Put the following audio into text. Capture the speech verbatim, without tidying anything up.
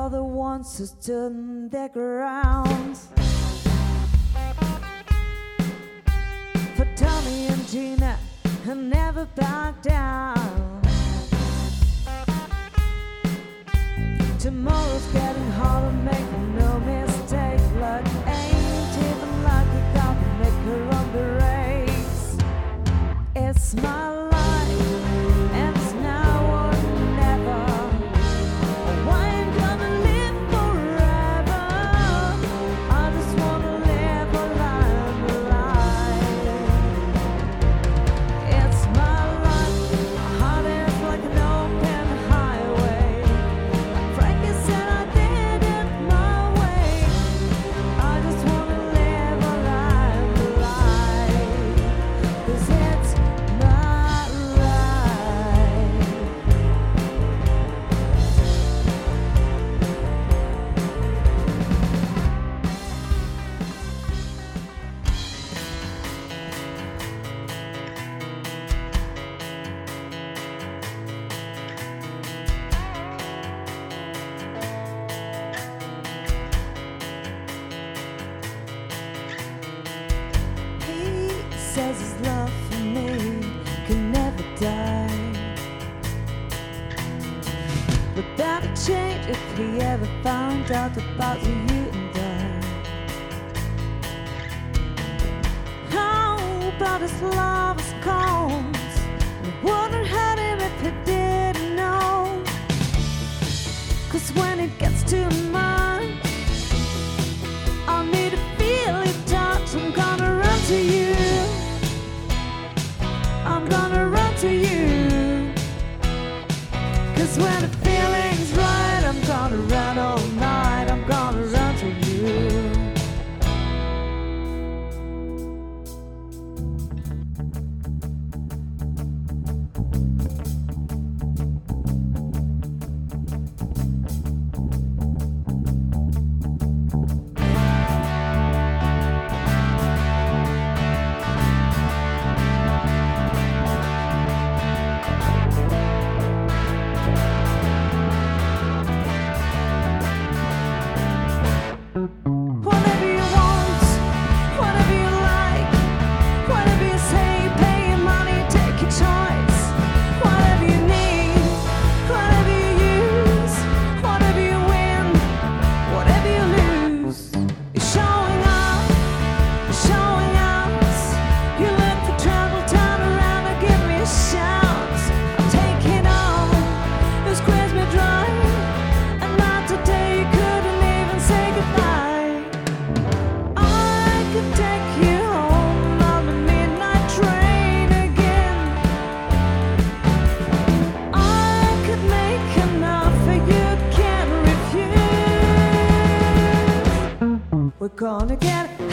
for the ones who stood their ground. For Tommy and Gina, who never back down. Tomorrow's getting harder, make no mistake. Luck ain't even like a got to make her on the race. It's my life, and it's now or never. I ain't gonna live forever. I just wanna live a life, a life. It's my life, my heart is like an open highway. Frankie said I did it my way. I just wanna live a life, a life. 'Cause it's my right. He says his love for me can never die. But that'd change if he ever found out about you and I. How about his love is cold? I wouldn't hurt him if he didn't know. 'Cause when it gets too much, I need to feel your touch. I'm gonna run to you. I'm gonna run to you. 'Cause when the feeling's right, I'm gonna run all night. I'm gonna run to you. Whatever you want, whatever you like, whatever you say, pay your money, take your choice. Whatever you need, whatever you use, whatever you win, whatever you lose. You're showing up, you're showing out. You look for trouble, turn around and give me a shout. Take it on, you squeeze me dry, and not today you couldn't even say goodbye. I could take you home on the midnight train again. I could make an offer you can't refuse. We're gonna get